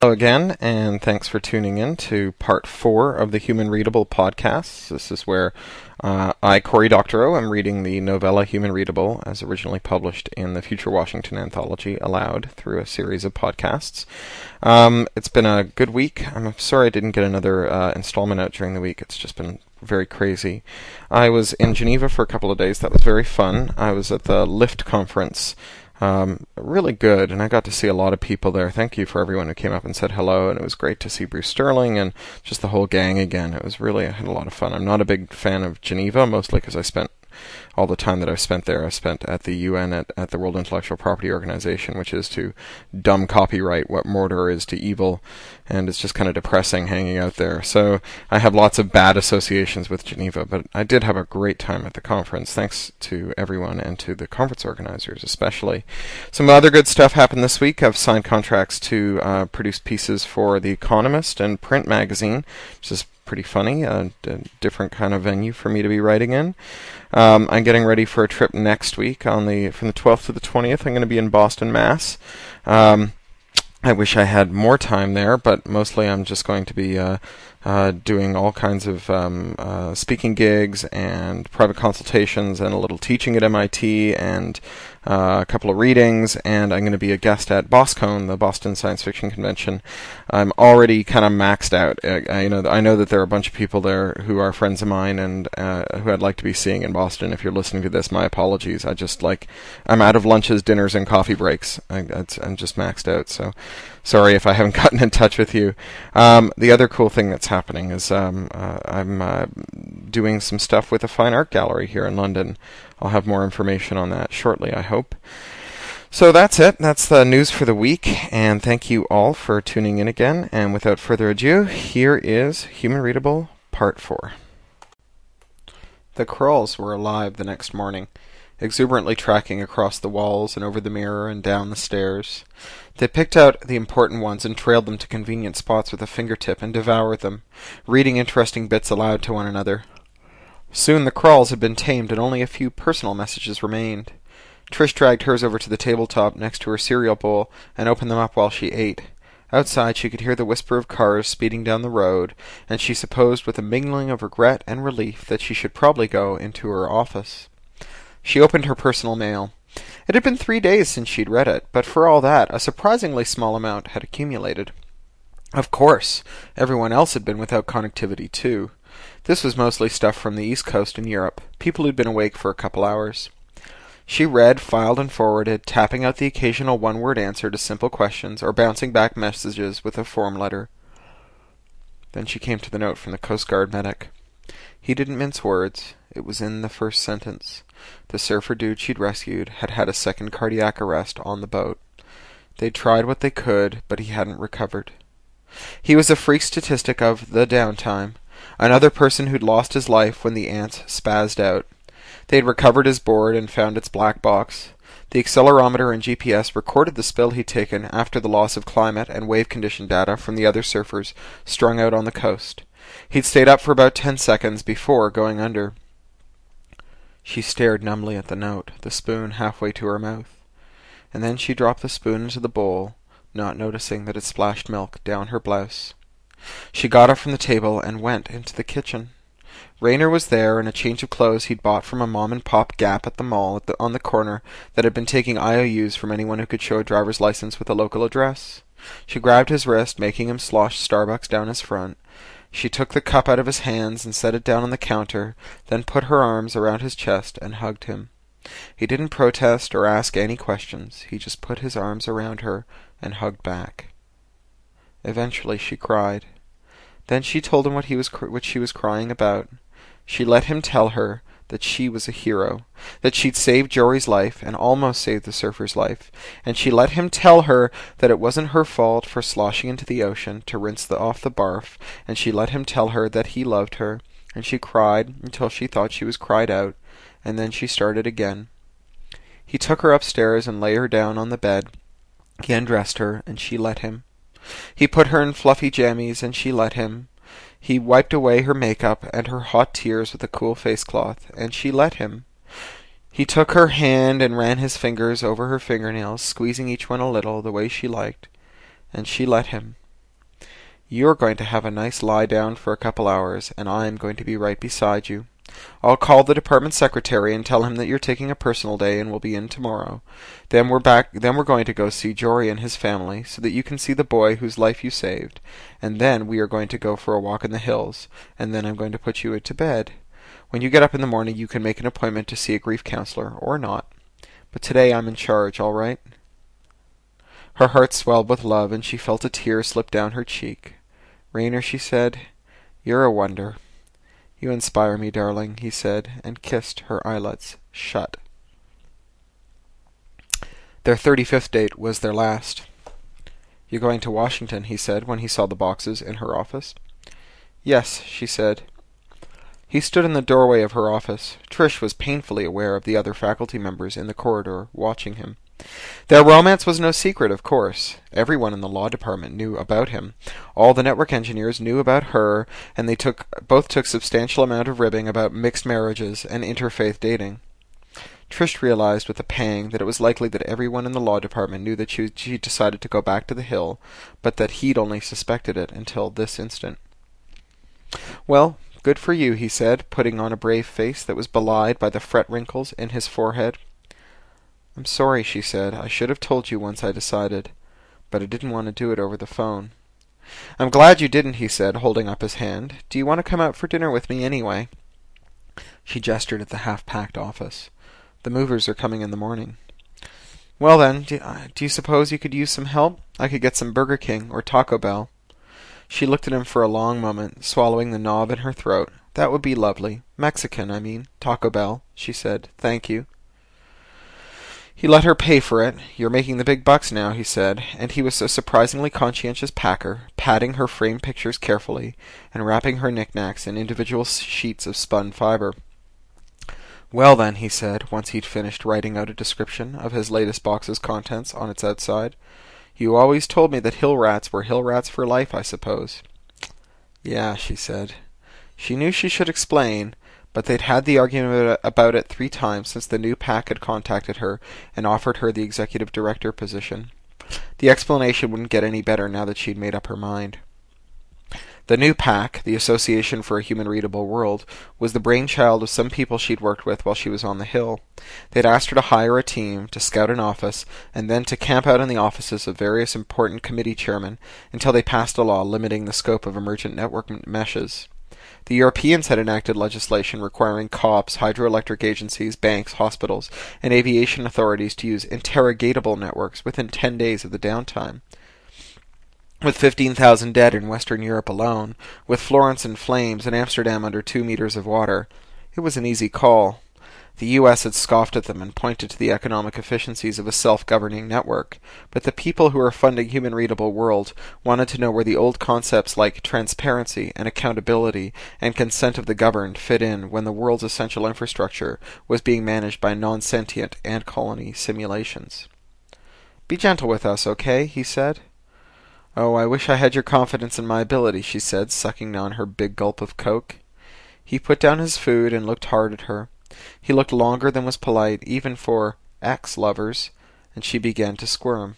Hello again, and thanks for tuning in to part 4 of the Human Readable podcast. This is where I, Cory Doctorow, am reading the novella Human Readable as originally published in the Future Washington Anthology aloud through a series of podcasts. It's been a good week. I'm sorry I didn't get another installment out during the week. It's just been very crazy. I was in Geneva for a couple of days. That was very fun. I was at the LIFT conference. Really good, and I got to see a lot of people there. Thank you for everyone who came up and said hello, and it was great to see Bruce Sterling and just the whole gang again. I had a lot of fun. I'm not a big fan of Geneva, mostly because I spent all the time that I've spent there, I spent at the UN, at the World Intellectual Property Organization, which is to dumb copyright what Mordor is to evil, and it's just kind of depressing hanging out there. So I have lots of bad associations with Geneva, but I did have a great time at the conference, thanks to everyone and to the conference organizers especially. Some other good stuff happened this week. I've signed contracts to produce pieces for The Economist and Print Magazine, which is pretty funny, a different kind of venue for me to be writing in. I'm getting ready for a trip next week from the 12th to the 20th. I'm going to be in Boston, Mass. I wish I had more time there, but mostly I'm just going to be doing all kinds of speaking gigs and private consultations and a little teaching at MIT and a couple of readings, and I'm going to be a guest at BosCon, the Boston Science Fiction Convention. I'm already kind of maxed out. I know that there are a bunch of people there who are friends of mine and who I'd like to be seeing in Boston. If you're listening to this, my apologies. I'm out of lunches, dinners, and coffee breaks. I'm just maxed out, so sorry if I haven't gotten in touch with you. The other cool thing that's happening is I'm doing some stuff with a fine art gallery here in London. I'll have more information on that shortly, I hope. So that's it. That's the news for the week, and thank you all for tuning in again. And without further ado, here is Human Readable Part 4. The Krulls were alive the next morning, exuberantly tracking across the walls and over the mirror and down the stairs. They picked out the important ones and trailed them to convenient spots with a fingertip and devoured them, reading interesting bits aloud to one another. Soon the Krulls had been tamed and only a few personal messages remained. Trish dragged hers over to the tabletop next to her cereal bowl and opened them up while she ate. Outside she could hear the whisper of cars speeding down the road, and she supposed with a mingling of regret and relief that she should probably go into her office. She opened her personal mail. It had been 3 days since she'd read it, but for all that, a surprisingly small amount had accumulated. Of course, everyone else had been without connectivity, too. This was mostly stuff from the East Coast and Europe, people who'd been awake for a couple hours. She read, filed, and forwarded, tapping out the occasional one-word answer to simple questions or bouncing back messages with a form letter. Then she came to the note from the Coast Guard medic. He didn't mince words. It was in the first sentence. The surfer dude she'd rescued had had a second cardiac arrest on the boat. They'd tried what they could, but he hadn't recovered. He was a freak statistic of the downtime, another person who'd lost his life when the ants spazzed out. They'd recovered his board and found its black box. The accelerometer and GPS recorded the spill he'd taken after the loss of climate and wave condition data from the other surfers strung out on the coast. He'd stayed up for about 10 seconds before going under. She stared numbly at the note, the spoon halfway to her mouth. And then she dropped the spoon into the bowl, not noticing that it splashed milk down her blouse. She got up from the table and went into the kitchen. Raynor was there in a change of clothes he'd bought from a mom-and-pop Gap at the mall on the corner that had been taking IOUs from anyone who could show a driver's license with a local address. She grabbed his wrist, making him slosh Starbucks down his front. She took the cup out of his hands and set it down on the counter, then put her arms around his chest and hugged him. He didn't protest or ask any questions. He just put his arms around her and hugged back. Eventually she cried. Then she told him what she was crying about. She let him tell her that she was a hero, that she'd saved Jory's life and almost saved the surfer's life, and she let him tell her that it wasn't her fault for sloshing into the ocean to rinse off the barf, and she let him tell her that he loved her, and she cried until she thought she was cried out, and then she started again. He took her upstairs and lay her down on the bed. He undressed her, and she let him. He put her in fluffy jammies, and she let him. He wiped away her makeup and her hot tears with a cool face cloth, and she let him. He took her hand and ran his fingers over her fingernails, squeezing each one a little, the way she liked, and she let him. You're going to have a nice lie down for a couple hours, and I'm going to be right beside you. I'll call the department secretary and tell him that you're taking a personal day and will be in tomorrow. Then we're going to go see Jory and his family, so that you can see the boy whose life you saved. And then we are going to go for a walk in the hills, and then I'm going to put you to bed. When you get up in the morning, you can make an appointment to see a grief counselor, or not. But today I'm in charge, all right?" Her heart swelled with love, and she felt a tear slip down her cheek. "Raynor," she said, "you're a wonder." "You inspire me, darling," he said, and kissed her eyelids shut. Their 35th date was their last. "You're going to Washington," he said, when he saw the boxes in her office. "Yes," she said. He stood in the doorway of her office. Trish was painfully aware of the other faculty members in the corridor, watching him. Their romance was no secret, of course. Everyone in the law department knew about him. All the network engineers knew about her, and they both took substantial amount of ribbing about mixed marriages and interfaith dating. Trish realized with a pang that it was likely that everyone in the law department knew that she decided to go back to the Hill, but that he'd only suspected it until this instant. "Well, good for you," he said, putting on a brave face that was belied by the fret wrinkles in his forehead. "I'm sorry," she said. "I should have told you once I decided, but I didn't want to do it over the phone." "I'm glad you didn't," he said, holding up his hand. "Do you want to come out for dinner with me anyway?" She gestured at the half-packed office. "The movers are coming in the morning." "Well then, do you suppose you could use some help? I could get some Burger King or Taco Bell." She looked at him for a long moment, swallowing the knob in her throat. "That would be lovely. Mexican, I mean. Taco Bell," she said. "Thank you." He let her pay for it. "You're making the big bucks now," he said, and he was a surprisingly conscientious packer, patting her framed pictures carefully, and wrapping her knickknacks in individual sheets of spun fiber. "Well then," he said, once he'd finished writing out a description of his latest box's contents on its outside, "you always told me that hill rats were hill rats for life, I suppose." "Yeah," she said. She knew she should explain, but they'd had the argument about it 3 times since the new PAC had contacted her and offered her the executive director position. The explanation wouldn't get any better now that she'd made up her mind. The new PAC, the Association for a Human Readable World, was the brainchild of some people she'd worked with while she was on the Hill. They'd asked her to hire a team, to scout an office, and then to camp out in the offices of various important committee chairmen until they passed a law limiting the scope of emergent network meshes. The Europeans had enacted legislation requiring cops, hydroelectric agencies, banks, hospitals, and aviation authorities to use interrogatable networks within 10 days of the downtime. With 15,000 dead in Western Europe alone, with Florence in flames and Amsterdam under 2 meters of water, it was an easy call. The U.S. had scoffed at them and pointed to the economic efficiencies of a self-governing network, but the people who were funding Human Readable World wanted to know where the old concepts like transparency and accountability and consent of the governed fit in when the world's essential infrastructure was being managed by non-sentient ant colony simulations. "Be gentle with us, okay?" he said. "Oh, I wish I had your confidence in my ability," she said, sucking down her big gulp of Coke. He put down his food and looked hard at her. He looked longer than was polite, even for ex-lovers, and she began to squirm.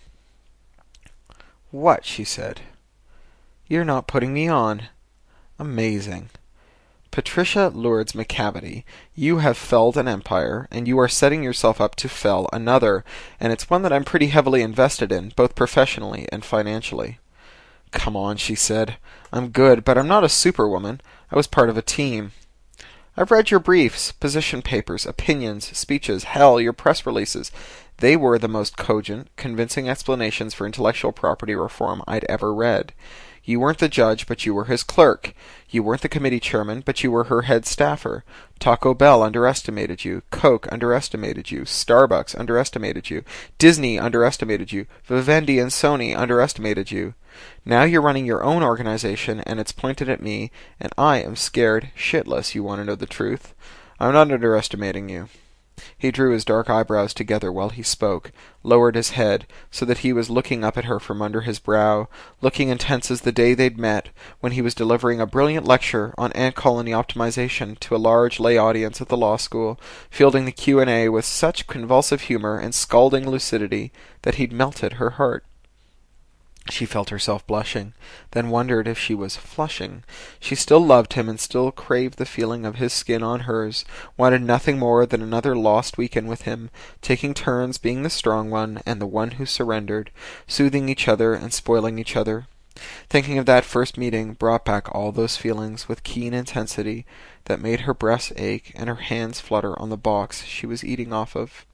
"What?" she said. "You're not putting me on." "Amazing. Patricia Lourdes McCavity, you have felled an empire, and you are setting yourself up to fell another, and it's one that I'm pretty heavily invested in, both professionally and financially." "Come on," she said. "I'm good, but I'm not a superwoman. I was part of a team." "I've read your briefs, position papers, opinions, speeches, hell, your press releases. They were the most cogent, convincing explanations for intellectual property reform I'd ever read. You weren't the judge, but you were his clerk. You weren't the committee chairman, but you were her head staffer. Taco Bell underestimated you. Coke underestimated you. Starbucks underestimated you. Disney underestimated you. Vivendi and Sony underestimated you. Now you're running your own organization, and it's pointed at me, and I am scared shitless, you want to know the truth. I'm not underestimating you." He drew his dark eyebrows together while he spoke, lowered his head, so that he was looking up at her from under his brow, looking intense as the day they'd met, when he was delivering a brilliant lecture on ant colony optimization to a large lay audience at the law school, fielding the Q&A with such convulsive humor and scalding lucidity that he'd melted her heart. She felt herself blushing, then wondered if she was flushing. She still loved him and still craved the feeling of his skin on hers, wanted nothing more than another lost weekend with him, taking turns being the strong one and the one who surrendered, soothing each other and spoiling each other. Thinking of that first meeting brought back all those feelings with keen intensity that made her breasts ache and her hands flutter on the box she was eating off of.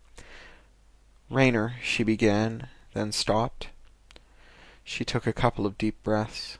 "Raynor," she began, then stopped. She took a couple of deep breaths.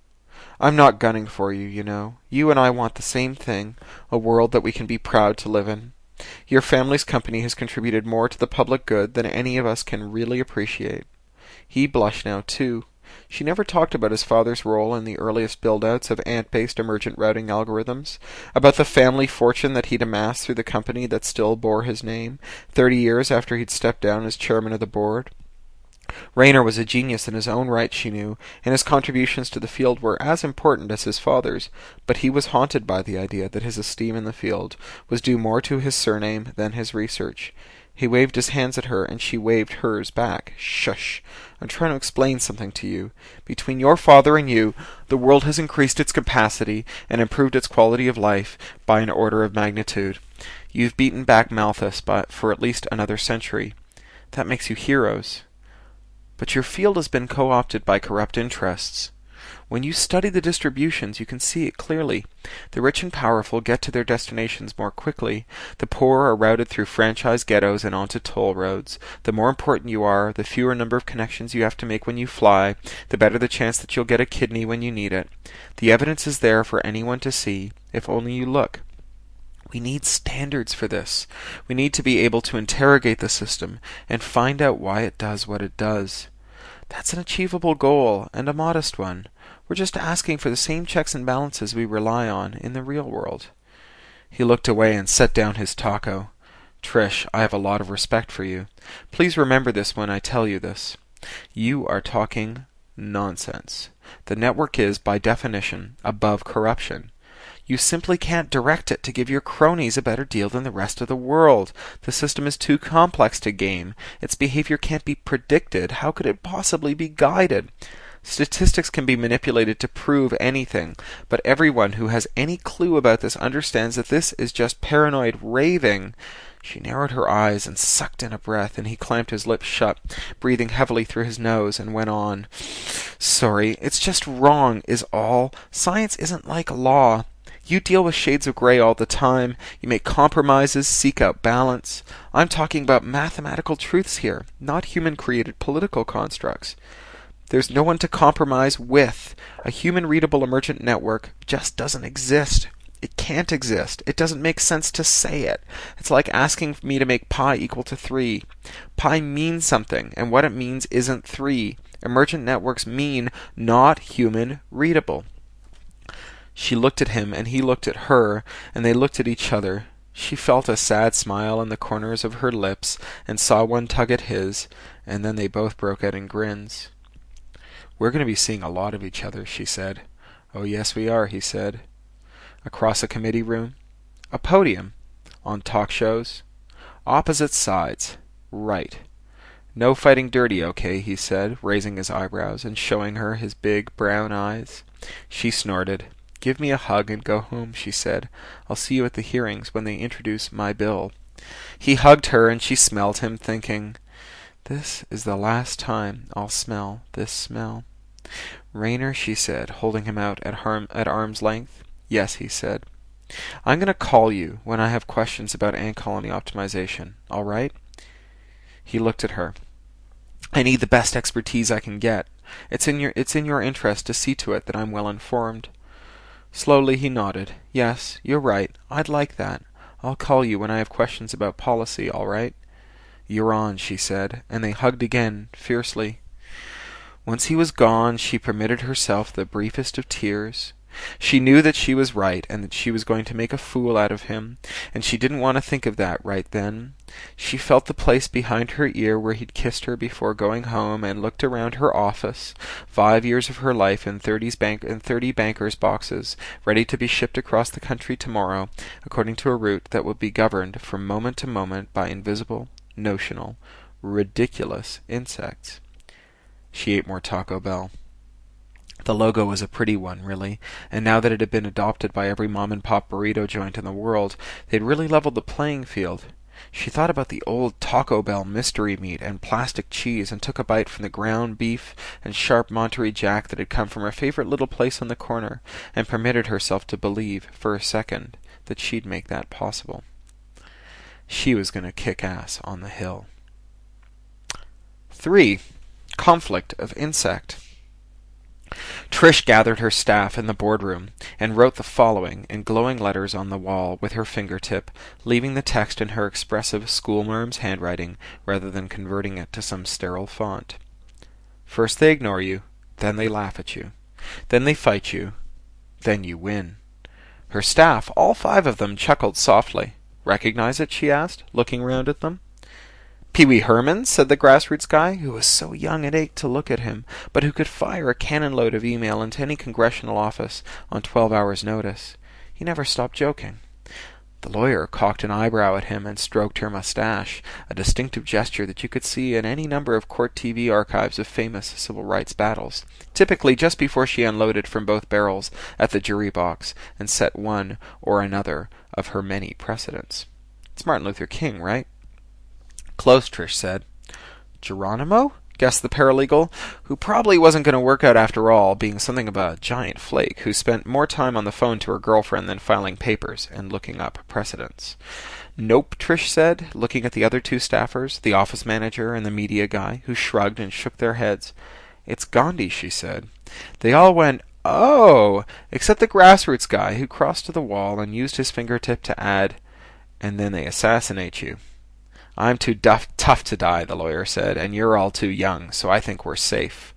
"I'm not gunning for you, you know. You and I want the same thing, a world that we can be proud to live in. Your family's company has contributed more to the public good than any of us can really appreciate." He blushed now, too. She never talked about his father's role in the earliest build-outs of ant-based emergent routing algorithms, about the family fortune that he'd amassed through the company that still bore his name, 30 years after he'd stepped down as chairman of the board. Raynor was a genius in his own right, she knew, and his contributions to the field were as important as his father's, but he was haunted by the idea that his esteem in the field was due more to his surname than his research. He waved his hands at her, and she waved hers back. "Shush! I'm trying to explain something to you. Between your father and you, the world has increased its capacity and improved its quality of life by an order of magnitude. You've beaten back Malthus for at least another century. That makes you heroes. But your field has been co-opted by corrupt interests. When you study the distributions, you can see it clearly. The rich and powerful get to their destinations more quickly. The poor are routed through franchise ghettos and onto toll roads. The more important you are, the fewer number of connections you have to make when you fly, the better the chance that you'll get a kidney when you need it. The evidence is there for anyone to see, if only you look. We need standards for this. We need to be able to interrogate the system and find out why it does what it does. That's an achievable goal, and a modest one. We're just asking for the same checks and balances we rely on in the real world." He looked away and set down his taco. "Trish, I have a lot of respect for you. Please remember this when I tell you this. You are talking nonsense. The network is, by definition, above corruption. You simply can't direct it to give your cronies a better deal than the rest of the world. The system is too complex to game. Its behavior can't be predicted. How could it possibly be guided? Statistics can be manipulated to prove anything, but everyone who has any clue about this understands that this is just paranoid raving." She narrowed her eyes and sucked in a breath, and he clamped his lips shut, breathing heavily through his nose, and went on. "Sorry, it's just wrong, is all. Science isn't like law. You deal with shades of gray all the time. You make compromises, seek out balance. I'm talking about mathematical truths here, not human-created political constructs. There's no one to compromise with. A human-readable emergent network just doesn't exist. It can't exist. It doesn't make sense to say it. It's like asking me to make pi equal to 3. Pi means something, and what it means isn't 3. Emergent networks mean not human-readable." She looked at him, and he looked at her, and they looked at each other. She felt a sad smile in the corners of her lips, and saw one tug at his, and then they both broke out in grins. "We're going to be seeing a lot of each other," she said. "Oh, yes, we are," he said. "Across a committee room? A podium? On talk shows? Opposite sides. Right. No fighting dirty, okay," he said, raising his eyebrows and showing her his big brown eyes. She snorted. "Give me a hug and go home," she said. "I'll see you at the hearings when they introduce my bill." He hugged her, and she smelled him, thinking, "This is the last time I'll smell this smell." "Raynor," she said, holding him out at arm's length. "Yes," he said. "I'm going to call you when I have questions about ant colony optimization, all right?" He looked at her. "I need the best expertise I can get. It's in your interest to see to it that I'm well informed." Slowly he nodded. "Yes, you're right. I'd like that. I'll call you when I have questions about policy, all right?" "You're on," she said, and they hugged again, fiercely. Once he was gone, she permitted herself the briefest of tears. She knew that she was right, and that she was going to make a fool out of him, and she didn't want to think of that right then. She felt the place behind her ear where he'd kissed her before going home, and looked around her office, 5 years of her life in 30 bankers' boxes, ready to be shipped across the country tomorrow, according to a route that would be governed from moment to moment by invisible, notional, ridiculous insects. She ate more Taco Bell. The logo was a pretty one, really, and now that it had been adopted by every mom-and-pop burrito joint in the world, they'd really leveled the playing field. She thought about the old Taco Bell mystery meat and plastic cheese and took a bite from the ground beef and sharp Monterey Jack that had come from her favorite little place on the corner, and permitted herself to believe, for a second, that she'd make that possible. She was going to kick ass on the hill. 3. Conflict of insect. Trish gathered her staff in the boardroom and wrote the following in glowing letters on the wall with her fingertip, leaving the text in her expressive schoolmarm's handwriting rather than converting it to some sterile font. First they ignore you, then they laugh at you, then they fight you, then you win. Her staff, all 5 of them, chuckled softly. Recognize it? She asked, looking round at them. Pee Wee Herman, said the grassroots guy, who was so young it ached to look at him, but who could fire a cannon-load of email into any congressional office on 12 hours' notice. He never stopped joking. The lawyer cocked an eyebrow at him and stroked her mustache, a distinctive gesture that you could see in any number of court TV archives of famous civil rights battles, typically just before she unloaded from both barrels at the jury box and set one or another of her many precedents. It's Martin Luther King, right? Close, Trish said. Geronimo? Guessed the paralegal, who probably wasn't going to work out after all, being something of a giant flake who spent more time on the phone to her girlfriend than filing papers and looking up precedents. Nope, Trish said, looking at the other 2 staffers, the office manager and the media guy, who shrugged and shook their heads. It's Gandhi, she said. They all went, oh, except the grassroots guy, who crossed to the wall and used his fingertip to add, and then they assassinate you. I'm too tough to die, the lawyer said, and you're all too young, so I think we're safe.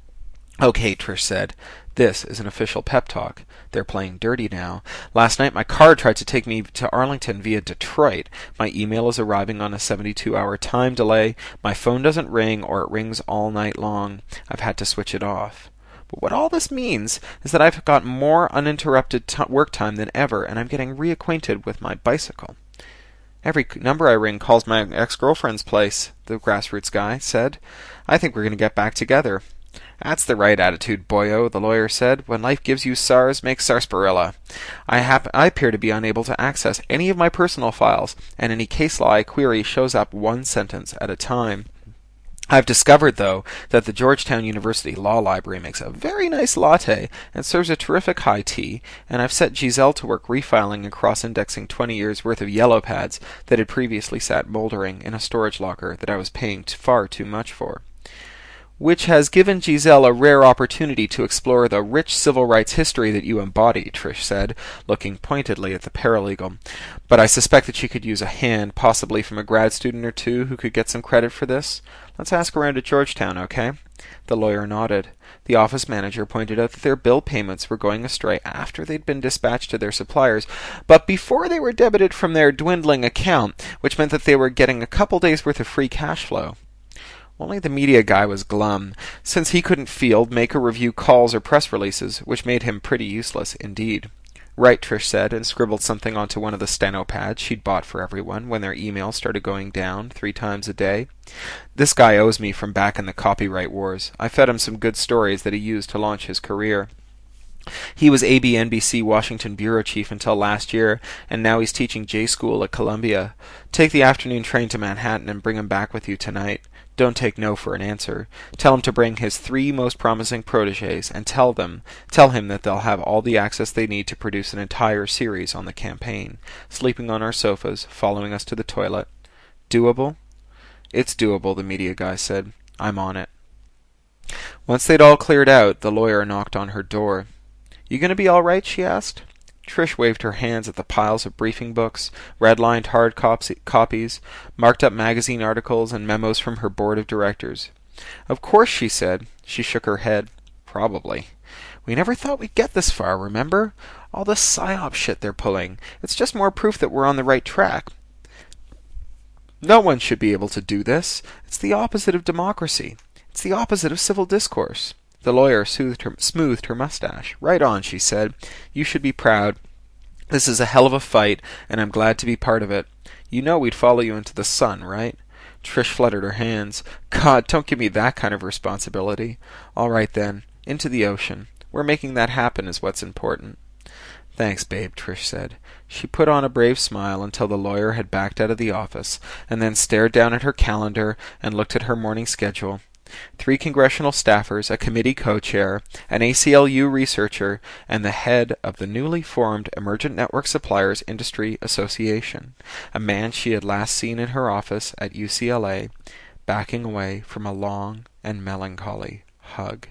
Okay, Trish said. This is an official pep talk. They're playing dirty now. Last night my car tried to take me to Arlington via Detroit. My email is arriving on a 72-hour time delay. My phone doesn't ring, or it rings all night long. I've had to switch it off. But what all this means is that I've got more uninterrupted work time than ever, and I'm getting reacquainted with my bicycle. Every number I ring calls my ex-girlfriend's place, the grassroots guy said. I think we're going to get back together. That's the right attitude, boyo, the lawyer said. When life gives you SARS, make sarsaparilla. I appear to be unable to access any of my personal files, and any case law I query shows up 1 sentence at a time. I've discovered, though, that the Georgetown University Law Library makes a very nice latte and serves a terrific high tea, and I've set Giselle to work refiling and cross-indexing 20 years' worth of yellow pads that had previously sat mouldering in a storage locker that I was paying far too much for. Which has given Giselle a rare opportunity to explore the rich civil rights history that you embody, Trish said, looking pointedly at the paralegal. But I suspect that she could use a hand, possibly from a grad student or 2 who could get some credit for this. Let's ask around at Georgetown, okay? The lawyer nodded. The office manager pointed out that their bill payments were going astray after they'd been dispatched to their suppliers, but before they were debited from their dwindling account, which meant that they were getting a couple days' worth of free cash flow. Only the media guy was glum, since he couldn't field, make or review calls or press releases, which made him pretty useless indeed. Right, Trish said, and scribbled something onto one of the steno pads she'd bought for everyone when their emails started going down 3 times a day. This guy owes me from back in the copyright wars. I fed him some good stories that he used to launch his career. He was AB/NBC Washington bureau chief until last year, and now he's teaching J-School at Columbia. Take the afternoon train to Manhattan and bring him back with you tonight. Don't take no for an answer. Tell him to bring his 3 most promising protégés, and tell him that they'll have all the access they need to produce an entire series on the campaign, sleeping on our sofas, following us to the toilet. Doable? It's doable, the media guy said. I'm on it. Once they'd all cleared out, the lawyer knocked on her door. You going to be all right? She asked. Trish waved her hands at the piles of briefing books, red-lined hard copies, marked-up magazine articles, and memos from her board of directors. Of course, she said. She shook her head. Probably. We never thought we'd get this far, remember? All the PSYOP shit they're pulling. It's just more proof that we're on the right track. No one should be able to do this. It's the opposite of democracy. It's the opposite of civil discourse. The lawyer smoothed her mustache. Right on, she said. You should be proud. This is a hell of a fight, and I'm glad to be part of it. You know we'd follow you into the sun, right? Trish fluttered her hands. God, don't give me that kind of responsibility. All right, then. Into the ocean. We're making that happen is what's important. Thanks, babe, Trish said. She put on a brave smile until the lawyer had backed out of the office, and then stared down at her calendar and looked at her morning schedule. 3 congressional staffers, a committee co-chair, an ACLU researcher, and the head of the newly formed Emergent Network Suppliers Industry Association, a man she had last seen in her office at UCLA, backing away from a long and melancholy hug.